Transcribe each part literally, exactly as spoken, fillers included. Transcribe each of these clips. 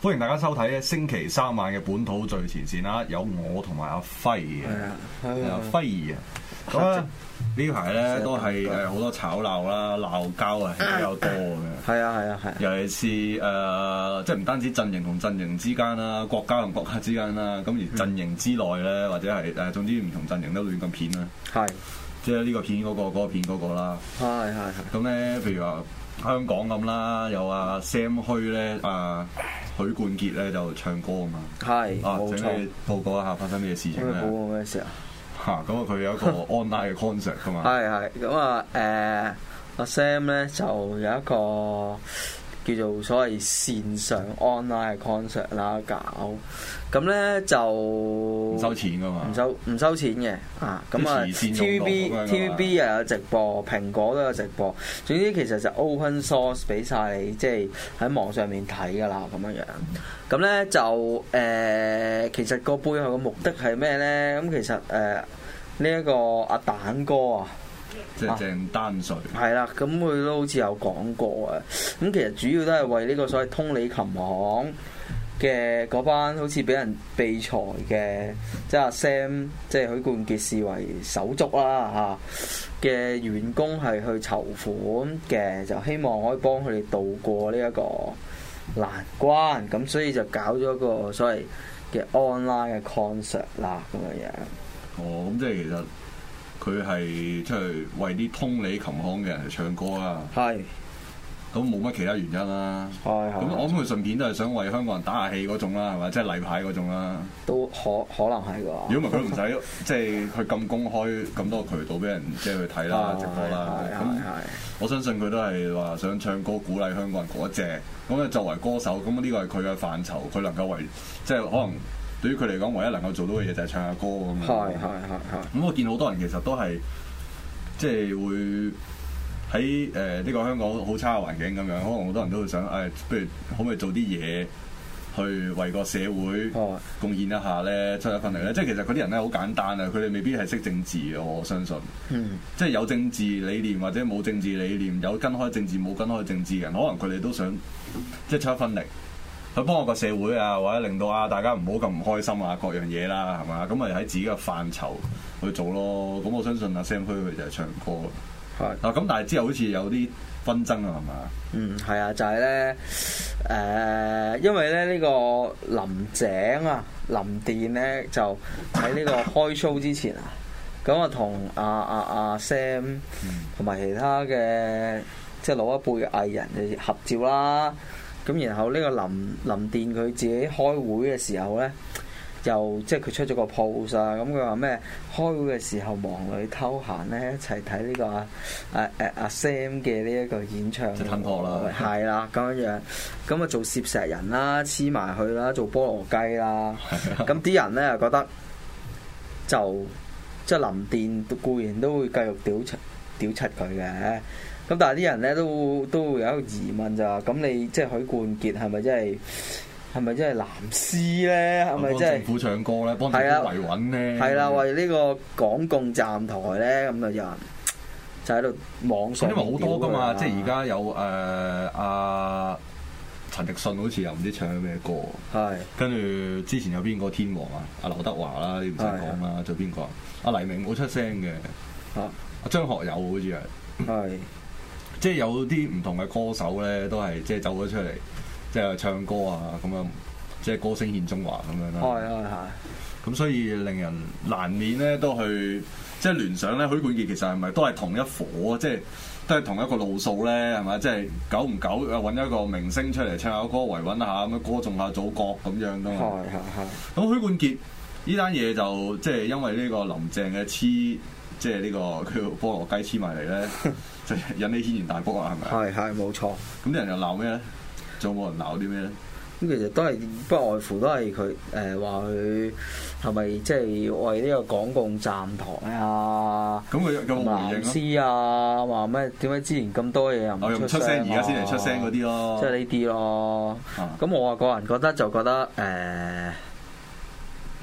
歡迎大家收睇咧星期三晚嘅本土最前線啦，有我同埋阿輝嘅，係啊，輝兒啊，咁啊呢排咧都係誒好多吵鬧啦、鬧交啊係比較多嘅， 係啊係啊係， 尤其是誒、呃、即係唔單止陣營同陣營之間啦、國家同國家之間啦，咁而陣營之內咧，或者係誒總之唔同陣營都亂咁片啦，係，即係呢個片嗰、嗰個、嗰個片嗰個啦，係係係，咁咧譬如話香港咁啦，有阿 Sam 虛咧啊。許冠傑咧就唱歌啊嘛，係冇錯。請你報告一下發生咩事情咧？報告咩事啊？嚇咁啊！佢有一個 online 嘅 concert 噶嘛。係係咁啊誒，阿 Sam 咧就有一個叫做所謂線上 online 嘅 concert 啦，搞咁咧就唔收錢噶嘛，唔收唔收錢嘅啊。咁啊 T V B T V B 又有直播，蘋果都有直播。總之其實就 open source 俾晒你，即係喺網上面睇噶啦咁樣樣。咁咧就誒、呃，其實個背後嘅目的係咩咧？咁其實誒呢一個阿蛋哥啊。即係鄭丹瑞，係啦，咁佢都好似有講過啊。咁其實主要都係為呢個所謂通利琴行嘅嗰班好似俾人被裁嘅，即係阿 Sam，即係許冠傑視為手足啦嚇嘅員工係去籌款嘅，就希望可以幫佢哋渡過呢一個難關。咁所以就搞咗一個所謂嘅 online 嘅 concert 啦咁樣樣。哦，咁即係其實。佢係出去為啲通利琴行嘅人嚟唱歌啊！係，咁冇乜其他原因啦。係係。咁我諗佢順便都係想為香港人打下氣嗰種啦，係咪？即係例牌嗰種啦。都可可能係㗎。如果唔係佢唔使即係佢咁公開咁多渠道俾人即係去睇啦、直播啦。係係係。我相信佢都係話想唱歌鼓勵香港人嗰隻。咁啊，作為歌手，咁呢個係佢嘅範疇，佢能夠為即係可能。對於佢嚟講，唯一能夠做到嘅嘢就係唱下歌咁樣。係係係係。咁我見好多人其實都係即係會喺誒呢個香港好差嘅環境咁樣，可能好多人都會想誒、哎，不如可唔可以做啲嘢去為個社會貢獻一下咧，出一份力咧？即係其實嗰啲人咧好簡單啊，佢哋未必係識政治嘅，我相信。嗯。即係有政治理念或者冇政治理念，有跟開政治冇跟開政治嘅人，可能佢哋都想即係出一份力。去幫我個社會啊，或者令到啊大家唔好咁唔開心啊，各樣嘢啦，係嘛？咁咪喺自己嘅範疇去做咯。咁我相信阿 Sam 佢就係唱歌。係是。嗱咁，但係之後好似有啲紛爭啊，係嘛？嗯，係啊，就係咧誒，因為咧呢、呢個林鄭啊、林電咧就喺呢個開 show 之前啊，咁啊同阿阿阿 Sam 同埋其他嘅即係老一輩嘅藝人嚟合照啦。咁然後呢個林林電佢自己開會嘅時候咧，又即係佢出咗個 post 啊，咁佢話咩？開會嘅時候忙裏偷閒咧，一齊睇呢個阿阿阿阿 Sam 嘅呢一個演唱會，即係吞破啦，係啦咁樣樣，咁啊做攝石人啦，黐埋去啦，做菠蘿雞啦，咁啲人咧又覺得就即係林電固然都會繼續屌柒屌柒佢嘅。咁但係啲人咧都都會有一個疑問就係，咁你即係許冠傑係咪真係係咪真係藍絲咧？係咪真係政府唱歌咧？幫政府維穩咧？係啦，為呢個港共站台咧，咁啊有人就喺度網上因為好多噶嘛，即係而家有誒阿陳奕迅好似又唔知唱咗咩歌，係跟住之前有邊個天王啊？阿劉德華啦，你唔使講啦，仲有邊個啊？阿黎明冇出聲嘅，阿張學友好似係係。即係有啲唔同嘅歌手咧，都係即係走咗出嚟，即係唱歌啊咁樣，即係歌聲獻中華咁樣啦。係係係。咁所以令人難免咧，都去即係聯想咧，許冠傑其實係咪都係同一夥，即係都係同一個路數咧，係咪？即係久唔久又揾一個明星出嚟唱下歌維穩下咁樣，歌頌下祖國咁樣噶嘛。係係係。咁許冠傑呢單嘢就即係因為呢個林鄭嘅黐。即係呢個佢菠蘿雞黐埋嚟咧，就引起軒然大波啊，係咪？係係冇錯。咁啲人又鬧咩咧？仲有冇人鬧啲咩咧？咁其實都係不外乎都係佢誒話佢係咪即係為呢個港共站台啊？咁佢有冇回應啊？話咩？點解之前咁多嘢又唔出聲，而家先嚟出聲嗰啲咯？即係呢啲咯。咁、啊、我個人覺得就覺得誒。呃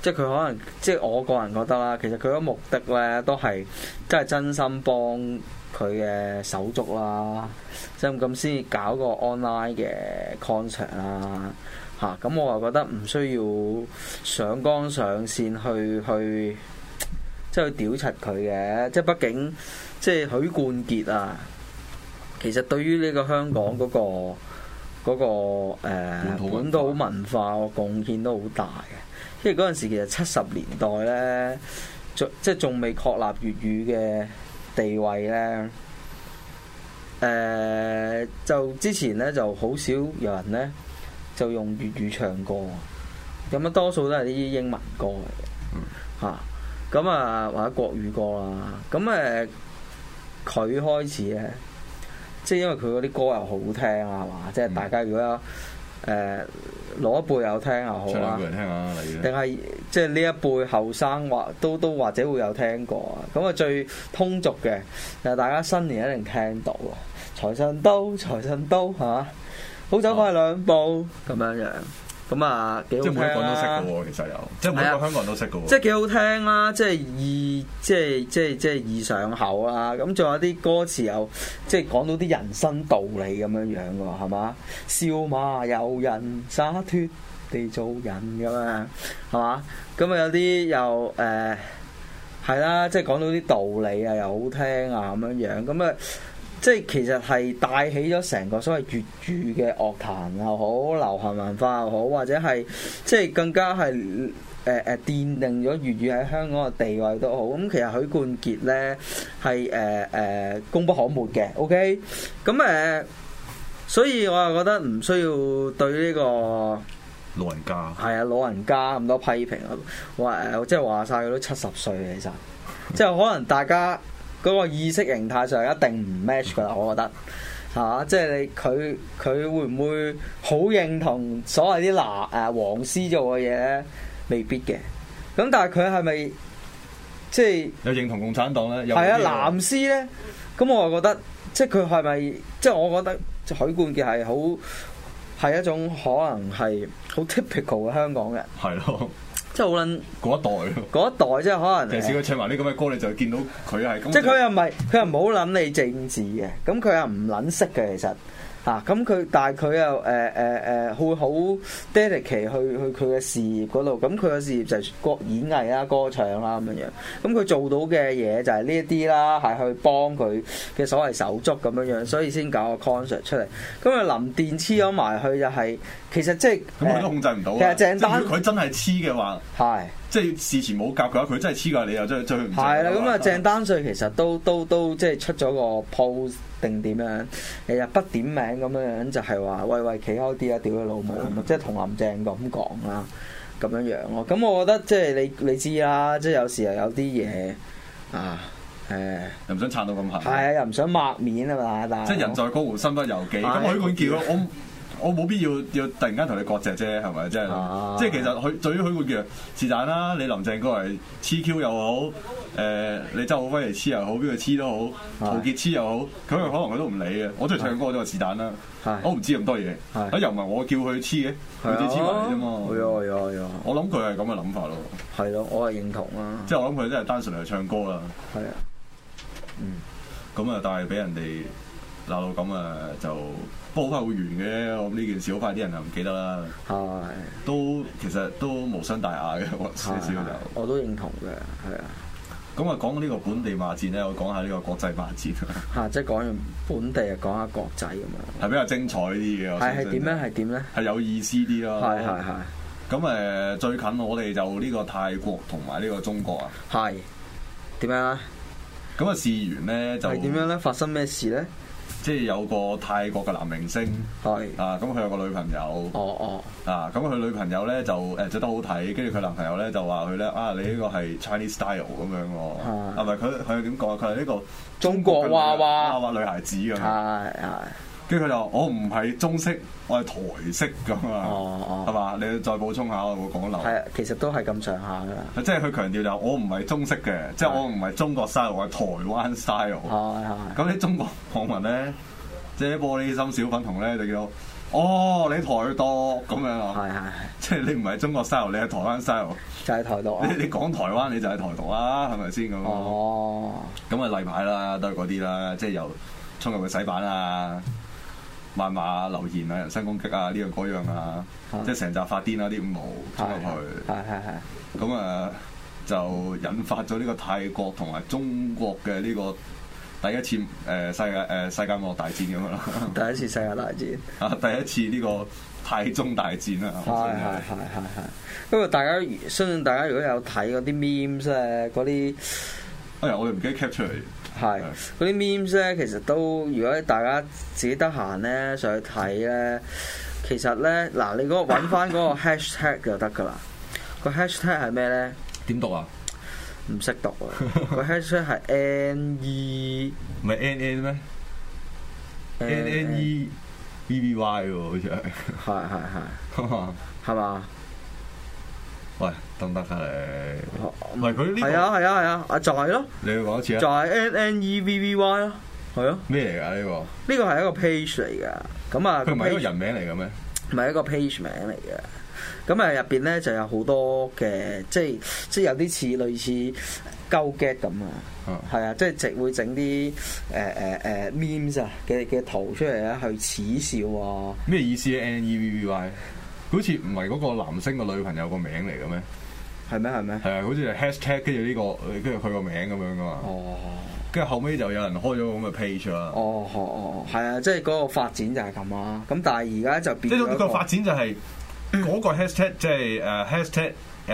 即係佢可能即係我個人覺得啦，其實佢個目的咧都係真係真心幫佢嘅手足啦，即係咁先搞個 online 嘅 concert 啦嚇。咁我又覺得唔需要上綱上線去去即係去屌柒佢嘅，即係畢竟即係許冠傑啊，其實對於呢個香港嗰個嗰個誒本土文化嘅貢獻都好大嘅，因為嗰陣時其實七十年代咧，仲即係仲未確立粵語嘅地位咧，誒、呃、就之前咧就好少有人咧就用粵語唱歌，咁啊多數都係啲英文歌嚟嘅嚇，咁啊或者國語歌啦，咁誒佢開始咧。即係因為佢嗰啲歌又好聽啊，係嘛？即係大家如果有誒、呃、老一輩有聽又好啦，定係即係呢一輩後生或都都或者會有聽過啊。咁啊最通俗嘅，就大家新年一定聽到啊！財神到，財神到，係嘛？好走快兩步咁樣樣。咁啊，幾好聽啦！即係每一個人都識嘅喎，其實有，即係每一個香港人都識嘅喎。即係幾好聽啦，即係易，即係即係即係易上口啦。咁仲有啲歌詞又即係講到啲人生道理咁樣樣嘅喎，係嘛？笑馬由人，灑脱地做人咁樣，係嘛？咁啊有啲又誒係啦，即係講到啲道理啊，又好聽啊咁樣樣，咁啊。即係其實係帶起咗成個所謂粵語嘅樂壇又好，流行文化又好，或者係即係更加係誒誒奠定咗粵語喺香港嘅地位都好。咁其實許冠傑咧係誒誒功不可沒嘅。OK，咁誒、呃，所以我又覺得唔需要對呢、呢個老人家係啊老人家咁多批評啊，話誒即係話晒佢都七十歲其實，即係可能大家。嗰個意識形態上一定唔 match 㗎啦，我覺得嚇，即係你佢佢會唔會好認同所謂啲嗱誒黃絲做嘅嘢咧？未必嘅。咁但係佢係咪即係有認同共產黨咧？ 係啊，藍絲咧，咁我就覺得即係佢係咪即係我覺得許冠傑係好係一種可能係好 typical 嘅香港人。係咯。即係好撚嗰一代嗰一代即係可能， 尤其是佢唱埋啲咁嘅歌，你就見到佢係咁。 即係佢又唔係，佢又唔好撚理政治嘅，咁佢又唔撚識嘅其實嚇，咁、啊、佢但係佢又誒誒誒會好 dedicate 去去佢嘅事業嗰度，咁佢嘅事業就係歌演藝啦、歌唱啦咁樣樣，咁佢做到嘅嘢就係呢一啲啦，係去幫佢嘅所謂手足咁樣樣，所以先搞個 concert 出嚟。咁啊林電黐咗埋去就係、是。其實即係咁佢都控制唔到。 其實鄭丹佢真係黐嘅話，係即係事前冇夾嘅話，佢真係黐㗎。你又真係追唔？ 係啦，咁啊鄭丹瑞其實都都都即係出咗個 post 定點樣，日日不點名咁樣樣，就係話喂喂企開啲啊，屌佢老母咁啊，即係同林鄭咁講啦，咁樣樣咯。咁我覺得即係你你知啦，即係有時又有啲嘢啊。誒又唔想撐到咁狠， 係啊，又唔想抹面啊嘛，但係即係人在江湖身不由己。咁許冠傑我。我冇必要要突然間同你割席啫，係咪？即係、啊、即係其實佢對於許冠傑是但啦，你林鄭過嚟黐 Q 又好，誒、呃、你周浩輝嚟黐又好，邊個黐都好，陶傑黐又好，佢可能佢都唔理嘅。我中意唱歌就係是但啦，我唔知咁多嘢，啊又唔係我叫佢黐嘅，佢自己黐埋嚟啫嘛。係啊係啊係啊！我諗佢係咁嘅諗法咯。係咯，我係認同啦。即係我諗佢真係單純嚟唱歌啦。係啊，嗯，咁啊，但係俾人哋鬧到咁啊，就煲翻會完嘅。我諗呢件事好快啲人就唔記得啦。係，都其實都無傷大雅嘅，我少少就。我都認同嘅，係啊。咁啊，講呢個本地罵戰咧，我講下呢個國際罵戰。嚇，即係講完本地啊，講下國際咁樣。係比較精彩啲嘅。係係點咧？係點咧？係有意思啲咯。係係係。咁誒，最近我哋就呢個泰國同埋呢個中國啊。係。點樣啊？咁啊，事緣咧就係點樣咧？發生咩事咧？即係有個泰國嘅男明星，係是啊，咁佢有個女朋友，哦哦，啊，咁佢女朋友咧就誒著得好睇，跟住佢男朋友咧就話佢咧啊，你呢個係 Chinese style 咁樣喎，係咪佢佢點講？佢係呢個中國娃娃娃娃女孩子咁，係係。跟住佢就話：我唔係中式，我係台式咁啊，係嘛、哦哦？你再補充下，我會講漏。係，其實都係咁上下噶啦。即係佢強調就我唔係中式嘅，即係我唔係中國 style，我係台灣 style。係係。咁啲中國網民咧，即係玻璃心小粉紅咧，就叫哦，你台獨咁樣啊？ 係係係， 即係你唔係中國 style，你係台灣 style， 就係台獨啊！ 你你講台灣你就係台獨啦，係咪先咁？ 哦， 咁啊例牌啦，都係嗰啲啦，即係由衝入去洗版啊、謾罵留言啊、人身攻擊啊呢樣嗰樣啊，即係成集發癲啊啲五毛衝入去， 係係係。 咁啊就引發咗呢個泰國同埋中國嘅呢個。第一次誒、呃、世界誒、呃、世界網絡大戰咁樣咯， 第一次世界大戰啊，第一次呢個泰中大戰啊， 係係係係係。不過大家相信大家如果有睇嗰啲 memes 咧，嗰啲哎呀我哋唔記得 capture 嚟， 係嗰啲 memes 咧，其實都如果大家自己得閒咧上去睇咧，其實咧嗱你嗰個揾翻嗰個 hashtag 就得㗎啦。個 hashtag 係咩咧？ 點讀啊？ 唔識讀啊！個 hashtag 係 N E 唔係 N N 咩 ？N N E V V Y 喎，好似係。 係係係。係嘛？ 喂，得唔得㗎你？唔係佢呢個。 係啊係啊係啊！啊就係咯。 你要講一次啊？ 就係 N N E V V Y 咯。係啊。 咩嚟㗎呢個？ 呢個係一個 page 嚟㗎。咁啊， 佢唔係一個人名嚟嘅咩？ 唔係一個 page 名嚟嘅。咁啊入邊咧就有好多嘅，即係即係有啲似類似鳩 get 咁啊，係啊，即係直會整啲誒誒誒 memes 啊嘅嘅圖出嚟咧去恥笑啊。 咩意思啊 ？N E V V Y 好似唔係嗰個男星個女朋友個名嚟嘅咩？ 係咩係咩？ 係啊，好似係 hashtag 跟住呢個跟住佢個名咁樣噶嘛。哦。跟住後尾就有人開咗咁嘅 page 啦。哦哦哦，係啊，即係嗰個發展就係咁啊。咁但係而家就變咗。即係個發展就係、是。嗰個 hashtag 即係誒 hashtag 誒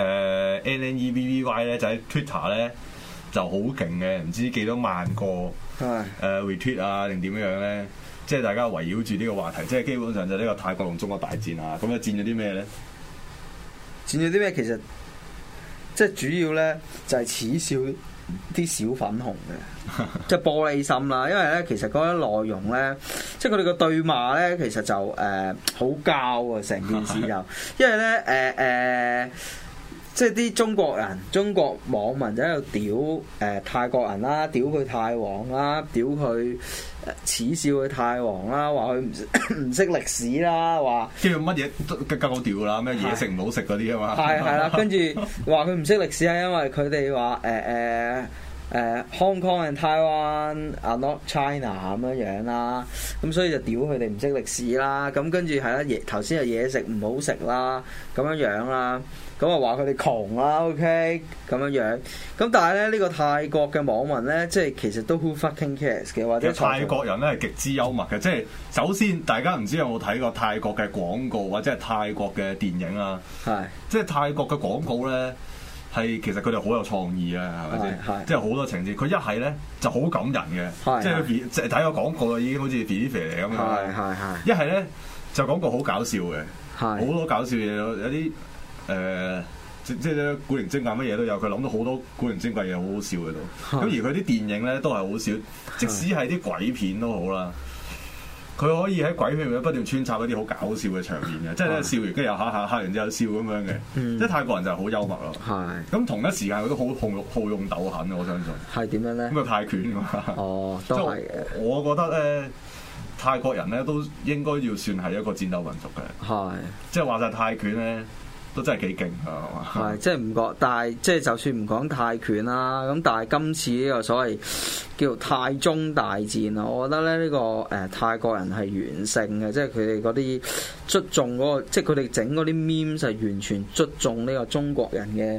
N N E V V Y 咧，就喺 Twitter 咧就好勁嘅，唔知幾多萬個誒 retweet 啊定點樣樣咧？即係大家圍繞住呢個話題，即係基本上就呢個泰國同中國大戰啊！咁啊戰咗啲咩咧？ 戰咗啲咩？其實即係主要咧就係恥笑啲小粉紅嘅，即係玻璃心啦。因為咧，其實嗰啲內容咧，即係佢哋個對罵咧，其實就誒好膠啊，成件事就，因為咧誒誒，即係啲中國人、中國網民就喺度屌誒、呃、泰國人啦，屌佢泰王啦，屌佢恥笑佢泰王啦，話佢唔唔識歷史啦，話即係乜嘢都鳩屌啦，咩嘢食唔好食嗰啲啊嘛， 係係啦，跟住話佢唔識歷史係因為佢哋話誒誒誒 Hong Kong and Taiwan are not China 咁樣樣啦，咁所以就屌佢哋唔識歷史啦，咁跟住係啦，嘢頭先係嘢食唔好食啦，咁樣樣啦。咁啊話佢哋窮啦 ，OK 咁樣樣。咁但係咧呢、呢個泰國嘅網民咧，即係其實都 who fucking cares 嘅，或者泰國人咧係極之幽默嘅。即係首先大家唔知有冇睇過泰國嘅廣告或者係泰國嘅電影啊？係是。即係泰國嘅廣告咧，係其實佢哋好有創意啊，係咪先？係。即係好多情節，佢一係咧就好感人嘅，即係即係睇個廣告已經好似 Billy 嚟咁樣。係係係。一係咧就廣告好搞笑嘅，好是多搞笑嘢，有啲。誒、呃，即即係古靈精怪乜嘢都有，佢諗到好多古靈精怪嘢，好好笑喺度。咁而佢啲電影咧都係好笑，即使係啲鬼片都好啦，佢可以喺鬼片入面不斷穿插一啲好搞笑嘅場面嘅，即係咧笑完跟住又嚇嚇嚇完之後笑咁樣嘅。嗯、即係泰國人就係好幽默咯。係。咁同一時間佢都好好用好用鬥狠，我相信。係點樣咧？咁啊泰拳㗎嘛。哦，都係嘅。我覺得咧，泰國人咧都應該要算係一個戰鬥民族嘅。係。即係話晒泰拳咧。都真係幾勁啊！係，即係唔講，但係即係就算唔講泰拳啦，咁但係今次呢個所謂叫做泰中大戰啊，我覺得咧、這、呢個誒、呃、泰國人係完勝嘅，即係佢哋嗰啲捉中嗰、那個，即係佢哋整嗰啲 meme 係完全捉中呢個中國人嘅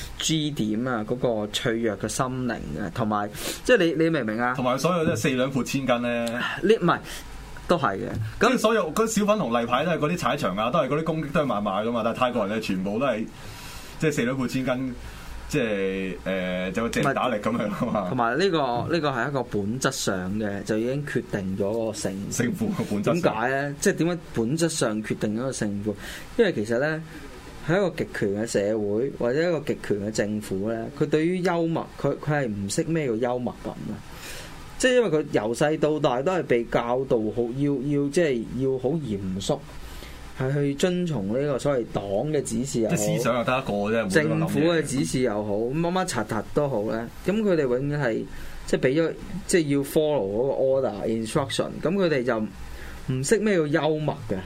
G 點啊，嗰、那個脆弱嘅心靈啊，同埋即係你你明唔明啊？同埋所有即係四兩撥千斤咧，呢唔係。都係嘅，咁所有嗰啲小粉紅例牌都係嗰啲踩場啊，都係嗰啲攻擊都係謾罵噶嘛。但係泰國人咧全部都係即係四兩撥千斤，即係誒就正打力咁樣啊嘛。同埋呢個呢、呢個係一個本質上嘅，就已經決定咗個勝勝負嘅本質。點解咧？即係點解本質上決定咗個勝負？因為其實咧喺一個極權嘅社會或者一個極權嘅政府咧，佢對於幽默，佢佢係唔識咩叫幽默感啊。即係因為佢由細到大都係被教導好要要即係要好嚴肅，係去遵從呢個所謂黨嘅指示又好，即係思想又得一個啫，政府嘅指示又好，乜乜柒柒都好咧。咁佢哋永遠係即係俾咗即係要 follow 嗰個 order instruction。咁佢哋就唔識咩叫幽默嘅。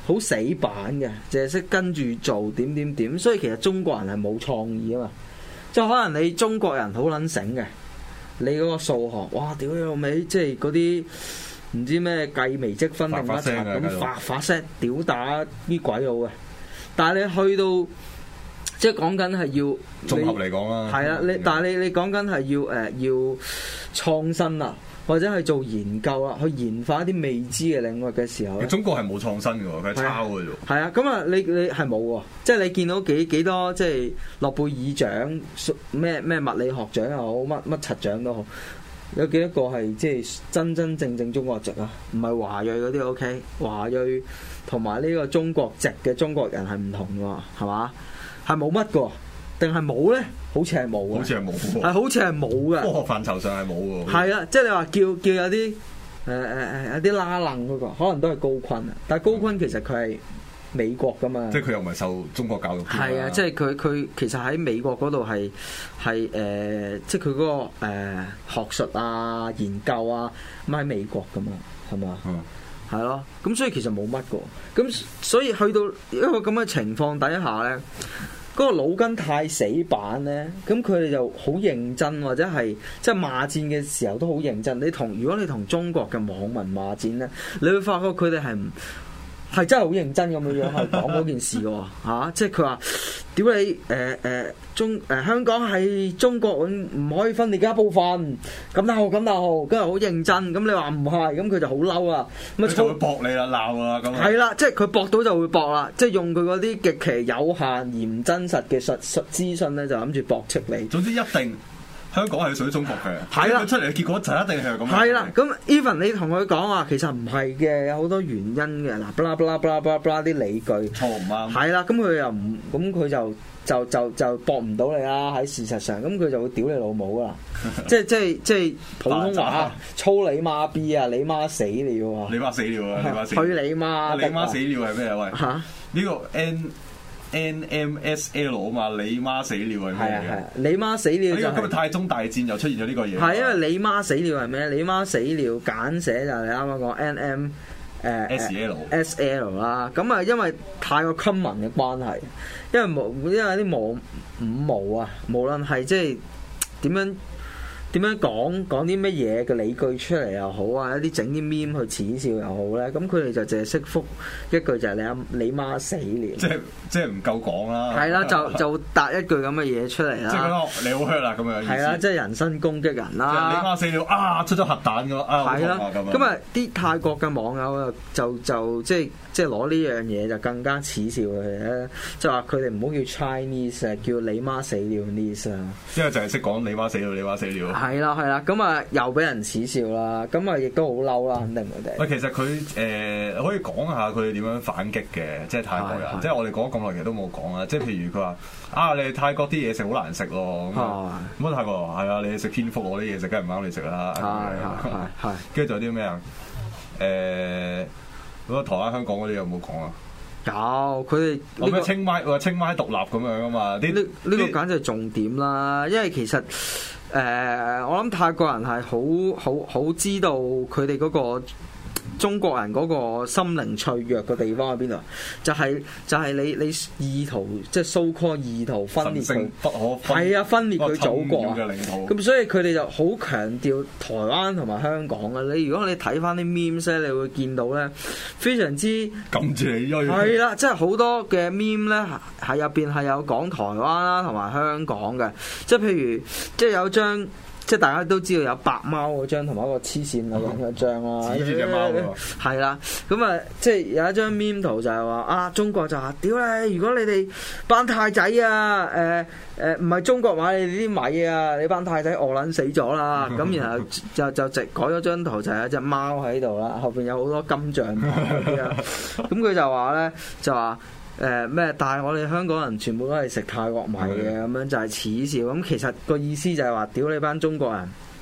好死板嘅，淨係識跟住做點點點，所以其實中國人係冇創意啊嘛。即係可能你中國人好撚醒嘅，你嗰個數學，哇！屌你老味，即係嗰啲唔知咩計微積分定乜柒咁發發聲，屌打啲鬼佬嘅。但係你去到即係講緊係要綜合嚟講啦， 係啊，你但係你你講緊係要誒、呃、要創新啊，或者係做研究啊，去研發一啲未知嘅領域嘅時候， 中國係冇創新嘅喎，佢係抄嘅啫。 係啊，咁啊，你你係冇喎，即係你見到幾幾多即係諾貝爾獎咩咩物理學獎又好，乜乜柒獎都好，有幾多個係即係真真正正中國籍啊？唔係華裔嗰啲 OK，華裔同埋呢個中國籍嘅中國人係唔同㗎，係嘛？係冇乜㗎，定係冇咧？好似係冇嘅， 好似係冇喎， 係好似係冇嘅。 科學範疇上係冇喎。 係啊，即係你話叫叫有啲誒誒誒有啲拉楞嗰個，可能都係高錕啊。但係高錕其實佢係美國㗎嘛， 即係佢又唔係受中國教育。 係啊，即係佢佢其實喺美國嗰度係係誒，即係佢嗰個、呃、學術啊、研究啊，咁喺美國㗎嘛，係嘛？嗯，係咯。咁所以其實冇乜個，咁所以去到一個咁嘅情況底下咧。嗰個腦筋太死板咧，咁佢哋就好認真，或者係即係罵戰嘅時候都好認真。你同如果你同中國嘅網民罵戰咧，你會發覺佢哋係唔係真係好認真咁樣樣去講嗰件事喎、啊、即係佢話屌你誒誒、呃呃、中誒、呃、香港係中國唔可以分裂嘅一部分，咁但係咁但係跟住好認真，咁你話唔係，咁佢就好嬲啊，咁就會駁你啦，鬧啊咁。 係啦，即係佢駁到就會駁啦，即係用佢嗰啲極其有限而唔真實嘅實實資訊咧，就諗住駁斥你。總之一定。香港係屬於中國嘅，係啦，出嚟嘅結果就一定係咁。係啦，咁 even 你同佢講話，其實唔係嘅，有好多原因嘅。嗱，巴拉巴拉巴拉巴拉巴拉啲理據錯唔啱。係啦，咁佢又唔，咁佢就就就就駁唔到你啦。喺事實上，咁佢就會屌你老母啦。即係即係即係普通話，操你媽 B 啊！你媽死了啊！ 你媽死了啊！你媽死。 去你媽！ 你媽死了係咩啊？喂嚇！呢個 N。N M S L 啊嘛，你媽死了係咩係啊係啊，你媽死了就係、是、 今日太中大戰又出現咗呢個嘢。 係因為你媽死了係咩？你媽死了簡寫就係你啱啱講 N M 誒、呃、 S L S L 啦。咁啊，因為太過 common 嘅關係，因為冇因為啲毛五毛啊，無論係即係點樣。點樣講講啲乜嘢嘅理據出嚟又好啊，一啲整啲 meme 去恥笑又好咧，咁佢哋就淨係識覆一句就係你阿你媽死了， 即係即係唔夠講啦。係啦，就就答一句咁嘅嘢出嚟啦。 即係講你好 hurt 啦咁樣。係啦，即係人身攻擊人啦。 你媽死了啊！出咗核彈㗎啊！ 係啦，咁啊啲泰國嘅網友就就即係即係攞呢樣嘢就更加恥笑佢咧，就話佢哋唔好叫 Chinese 叫你媽死了 Chinese 啊。 因為就係識講你媽死了，你媽死了。 係啦係啦，咁啊又俾人恥笑啦，咁啊亦都好嬲啦，肯定佢哋。 喂，其實佢誒、呃、可以講下佢哋點樣反擊嘅，即係泰國人，即係我哋講咁耐其實都冇講啊。即係譬如佢話啊，你哋泰國啲嘢食好難食咯，咁啊泰國係啊，你食蝙蝠我啲嘢食梗係唔啱你食啦。係係係，跟住仲有啲咩啊？誒，嗰個台灣香港嗰啲有冇講啊？ 有，佢哋我咩清邁話清邁獨立咁樣啊嘛？呢呢呢個簡直係重點啦，因為其實。誒、呃，我諗泰國人係好好好知道佢哋嗰個中國人嗰個心靈脆弱嘅地方喺邊度？就係、是、就係、是、你你意圖即係 so call 意圖分裂佢，係啊，分裂佢祖國啊！咁所以佢哋就好強調台灣同埋香港嘅。你如果你睇翻啲 meme 咧，你會見到咧非常之撳住你追。 係啦，即係好多嘅 meme 咧，喺入邊係有講台灣啦同埋香港嘅，即係譬如即係有張。即係大家都知道有白貓嗰張同埋一個黐線嘅嗰張啦， 指住隻貓喎， 係啦，咁啊，即係有一張 meme 圖就係話啊，中國就話屌你，如果你哋班太仔啊，誒誒唔係中國買你哋啲米啊，你班太仔餓撚死咗啦，咁然後就就直改咗張圖就係有隻貓喺度啦，後邊有好多金像貓嗰啲啦，咁佢就話咧就話。誒咩、呃？但係我哋香港人全部都係食泰國米嘅，咁樣就係恥笑。咁其實個意思就係話，屌你班中國人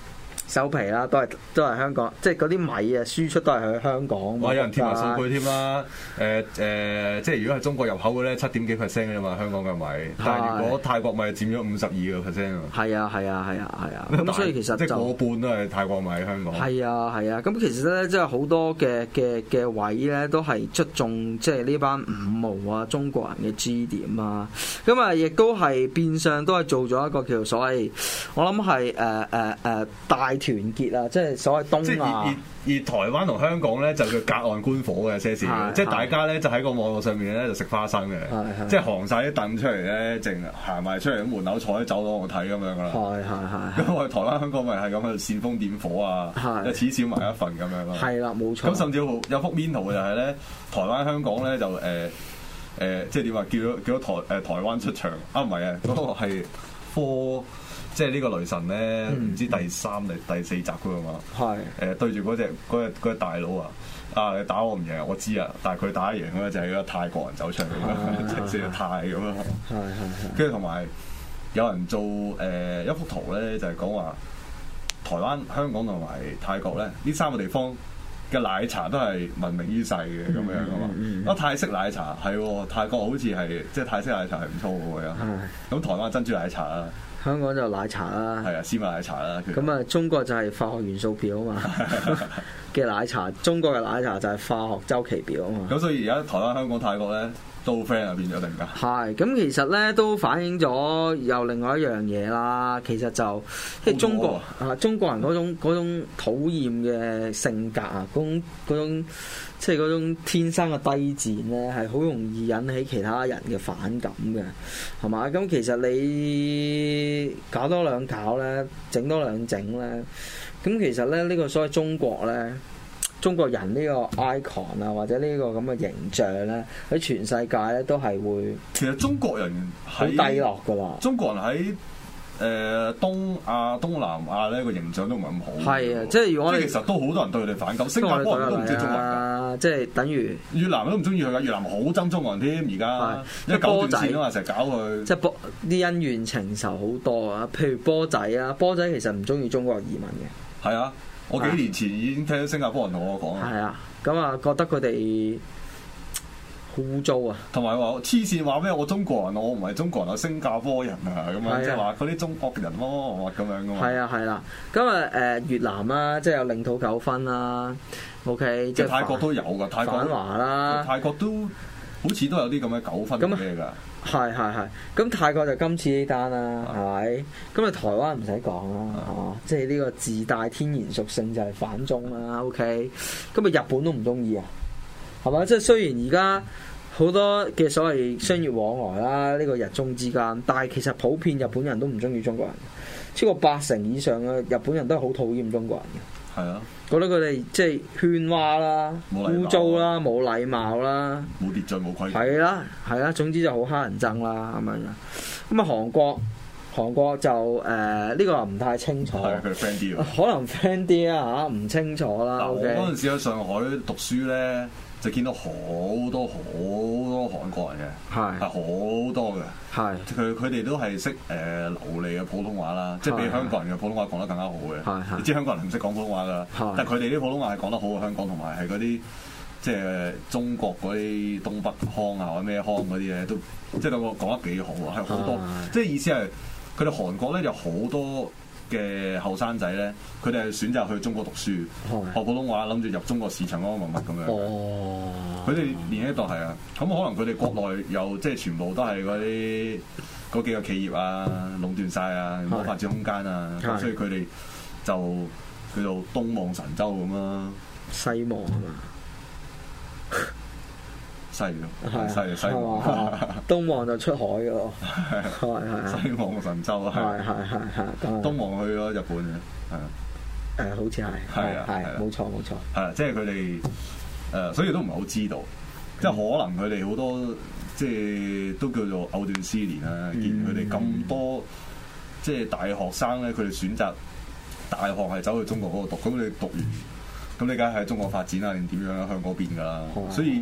收皮啦，都係都係香港，即係嗰啲米啊輸出都係去香港。 哇！有人貼埋數據添啦，誒誒、呃呃，即係如果係中國入口嘅咧，七點幾 percent 嘅嘛，香港嘅米。但係如果泰國米佔咗五十二個 percent 啊。係啊係啊係啊係啊，咁所以其實即係過半都係泰國米香港。 係啊係啊，咁其實咧即係好多嘅嘅嘅位咧都係出中即係呢班五毛啊中國人嘅 G 點啊，咁啊亦都係變相都係做咗一個叫做所謂，我諗係誒誒誒大團結啊，即係所謂東亞。 而，而台灣同香港咧就叫隔岸觀火嘅些事，即係大家咧就喺個網絡上面咧就食花生嘅，即係行晒啲凳出嚟咧，淨行埋出嚟喺門口坐喺走廊度睇咁樣噶啦。係係係。咁我哋台灣香港咪係咁喺度煽風點火啊，又恥笑埋一份咁樣咯。係啦，冇錯。咁甚至乎有幅面圖就係咧，台灣香港咧就誒。呃誒、呃，即係點話？叫咗叫咗台誒、呃、台灣出場啊？唔係啊，嗰、那個係科，即係呢個雷神咧，唔、嗯、知第三定第四集㗎嘛？係誒、呃、對住嗰隻嗰隻隻大佬啊！啊，你打我唔贏，我知啊，但係佢打贏咧就係個泰國人走出嚟嘅，即係泰咁咯。係係係。跟住同埋有人做誒、呃、一幅圖咧，就係講話台灣、香港同埋泰國咧呢三個地方嘅奶茶都係聞名於世嘅咁樣啊嘛，啊泰式奶茶係泰國好似係即係泰式奶茶係唔錯嘅喎，咁台灣珍珠奶茶啦，香港就奶茶啦，係啊絲襪奶茶啦，咁啊中國就係化學元素表啊嘛嘅奶茶，中國嘅奶茶就係化學周期表啊嘛，咁所以而家台灣、香港、泰國咧都 friend 啊變咗定㗎？係，咁其實咧都反映咗有另外一樣嘢啦。其實就即係中國啊，中國人嗰種嗰種討厭嘅性格啊，嗰種嗰種即係嗰種天生嘅低賤咧，係好容易引起其他人嘅反感嘅，係嘛？咁其實你搞多兩搞咧，整多兩整咧，咁其實咧呢個所謂中國咧。中國人呢個 icon 啊，或者呢個咁嘅形象咧，喺全世界咧都係會。其實中國人好低落㗎啦。中國人喺誒、呃、東亞、東南亞咧個形象都唔係咁好。係啊，即係如果你其實都好多人對佢哋反感。新加坡人都唔中意中國人㗎，即係等於越南都唔中意佢㗎。越南好憎中國人添，而家因為九段線啊嘛，成日搞佢。即係波啲恩怨情仇好多啊！譬如波仔啊，波仔其實唔中意中國移民嘅。係啊。我幾年前已經聽到新加坡人同我講啊，係啊，咁啊覺得佢哋好污糟啊，同埋話黐線話咩？我中國人，我唔係中國人，我新加坡人啊，咁樣即係話嗰啲中國人咯，咁樣噶嘛。係啊係啦，咁啊誒越南啦，即係有領土糾紛啦 ，OK，即係泰國都有噶，泰國反華啦，泰國都好似都有啲咁嘅糾紛咩㗎？係係係，咁泰國就今次呢單啦，係咪？咁啊台灣唔使講啦，係嘛？即係呢個自帶天然屬性就係反中啦 ，OK。咁啊日本都唔中意啊，係嘛？即係雖然而家好多嘅所謂商業往來啦，呢個日中之間，但係其實普遍日本人都唔中意中國人，超過八成以上嘅日本人都係好討厭中國人嘅。係啊，覺得佢哋即係喧嘩啦、污糟啦、冇禮貌啦、冇秩序、冇規矩。係啦，係啦，總之就好乞人憎啦咁樣。咁啊，韓國韓國就誒呢、呃這個唔太清楚。係佢 friend 啲可能 friend 啲啊嚇，唔清楚啦。嗱，我嗰陣時喺上海讀書咧，就見到好多好多韓國人嘅，係係好多嘅。係佢佢哋都係識誒、呃、流利嘅普通話啦，即係比香港人嘅普通話講得更加好嘅。係係，你知香港人唔識講普通話㗎，但係佢哋啲普通話係講得好過香港，同埋係嗰啲即係中國嗰啲東北腔啊或者咩腔嗰啲咧，都即係兩個講得幾好啊，係好多。即係意思係佢哋韓國咧有好多嘅後生仔咧，佢哋係選擇去中國讀書，學普通話，諗住入中國市場安安穩穩咁樣。哦，佢哋年紀度係啊，咁可能佢哋國內又即係全部都係嗰啲嗰幾個企業啊壟斷晒啊，冇發展空間啊，咁所以佢哋就叫做東望神州咁啦。西望啊嘛。西咯，西西望，東望就出海嘅咯，係係西望神州啊，係係係係，東望去咗日本嘅，係啊，誒好似係，係啊係，冇錯冇錯，係啊，即係佢哋誒，所以都唔係好知道，即係可能佢哋好多即係都叫做藕斷絲連啊，見佢哋咁多即係大學生咧，佢哋選擇大學係走去中國嗰度讀，咁你讀完，咁你梗係喺中國發展啊，定點樣向嗰邊㗎啦，所以。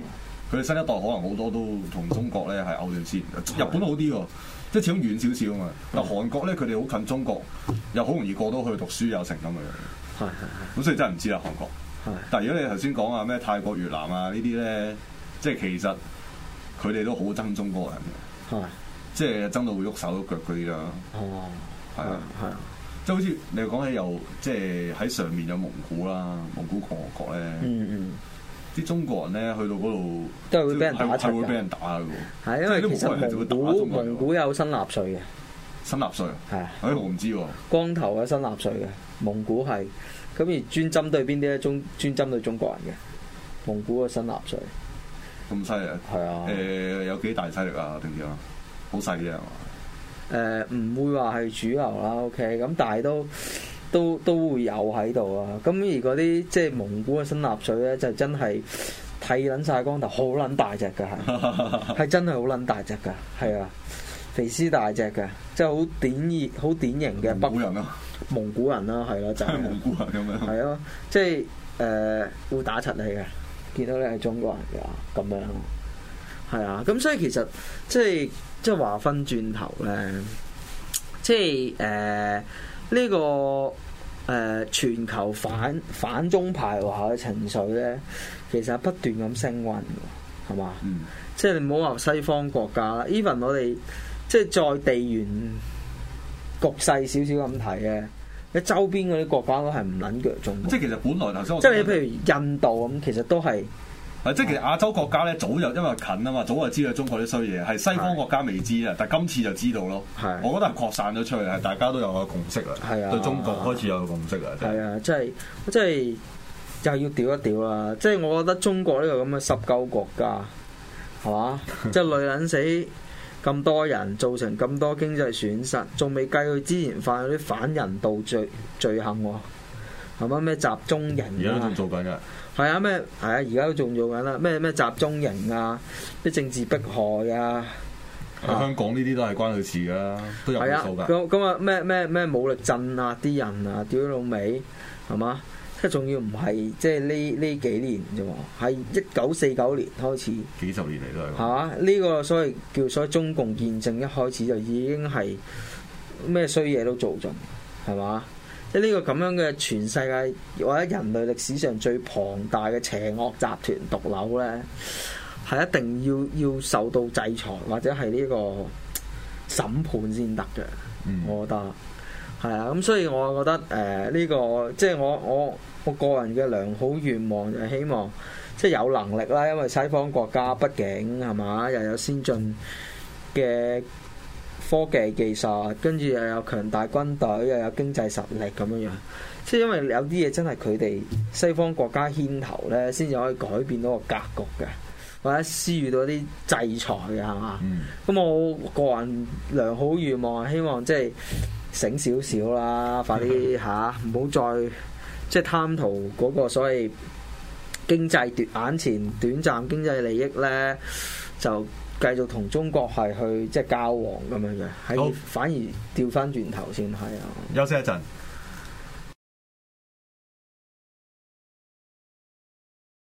佢哋新一代可能好多都同中國咧係藕斷絲連。日本好啲喎，即係始終遠少少啊嘛。但韓國咧佢哋好近中國，又好容易過到去讀書又成咁嘅樣。係係係。咁所以真係唔知啦，韓國。係。但係如果你頭先講啊咩泰國、越南啊呢啲咧，即係其實佢哋都好憎中國人嘅。係。即係憎到會喐手喐腳嗰啲啦。哦。係啊係啊。即係好似你講起又即係喺上面有蒙古啦，蒙古共和國咧，嗯嗯，啲中國人咧去到嗰度都係會俾人打柒㗎， 係會俾人打嘅喎。 係因為其實蒙古蒙古有新納粹嘅， 新納粹係，誒我唔知喎。 光頭嘅新納粹嘅，蒙古係咁而專針對邊啲咧？中專針對中國人嘅蒙古嘅新納粹。 咁犀利啊！係啊，誒有幾大勢力啊？定點啊？好細嘅係嘛？ 誒唔、呃、會話係主流啦 ，OK，咁但係都都都會有喺度啊。咁而嗰啲即係蒙古嘅新納粹咧，就真係剃撚晒光頭，好撚大隻㗎，係係真係好撚大隻㗎，係啊，肥屍大隻嘅，即係好典型、好典型嘅北蒙古人啊， 蒙古人啦，係咯，就係、是、 蒙古人咁樣， 係咯，即係誒會打柒你嘅，見到你係中國人㗎，咁樣係啊。咁所以其實即係。即係話分轉頭咧，即係誒呢個誒、呃、全球反反中排華嘅情緒咧，其實係不斷咁升溫嘅，係嘛？嗯、即係你唔好話西方國家啦 ，even 我哋即係在地緣局勢少少咁睇嘅，你周邊嗰啲國家都係唔撚腳中國。 即係其實本來頭先， 即係你譬如印度咁，其實都係。 係，即係其實亞洲國家咧，早就因為近啊嘛，早就知道中國啲衰嘢，係西方國家未知啊，但係今次就知道咯。係，我覺得係擴散咗出去，係大家都有個共識啦。係啊，對中國開始有個共識啦。係啊， 即係即係又要屌一屌啦！即係我覺得中國呢個咁嘅濕鳩國家，係嘛？即係累撚死咁多人，造成咁多經濟損失，仲未計佢之前犯嗰啲反人道罪罪行喎。係嘛？咩集中營啊？ 而家都仲做緊㗎。 係啊，咩係啊？而家都仲做緊啦。咩咩集中營啊？咩政治迫害啊？ 香港呢啲都係關佢事㗎，都有數㗎。 咁咁啊咩咩咩武力鎮壓啲人啊？屌老味係嘛？即係仲要唔係即係呢呢幾年啫喎？係一九四九年開始， 幾十年嚟都係。 係嘛？呢個所謂叫所謂中共建政一開始就已經係咩衰嘢都做盡，係嘛？即係呢個咁樣嘅全世界或者人類歷史上最龐大嘅邪惡集團毒瘤咧，係一定要要受到制裁或者係呢個審判先得嘅。嗯、我覺得係啊，咁所以我覺得誒呢、呃呢個即係我我我個人嘅良好願望就係希望即係有能力啦，因為西方國家畢竟係嘛又有先進嘅科技技術，跟住又有強大軍隊，又有經濟實力咁樣樣，即係因為有啲嘢真係佢哋西方國家牽頭咧，先至可以改變到個格局嘅，或者施予到啲制裁嘅係嘛？咁、嗯、我個人良好願望係希望即係醒少少啦，快啲嚇，唔好再即係貪圖嗰個所謂經濟奪眼前短暫經濟利益咧，就繼續同中國係去即係交往咁樣嘅，係好反而調翻轉頭先係啊！ 休息一陣。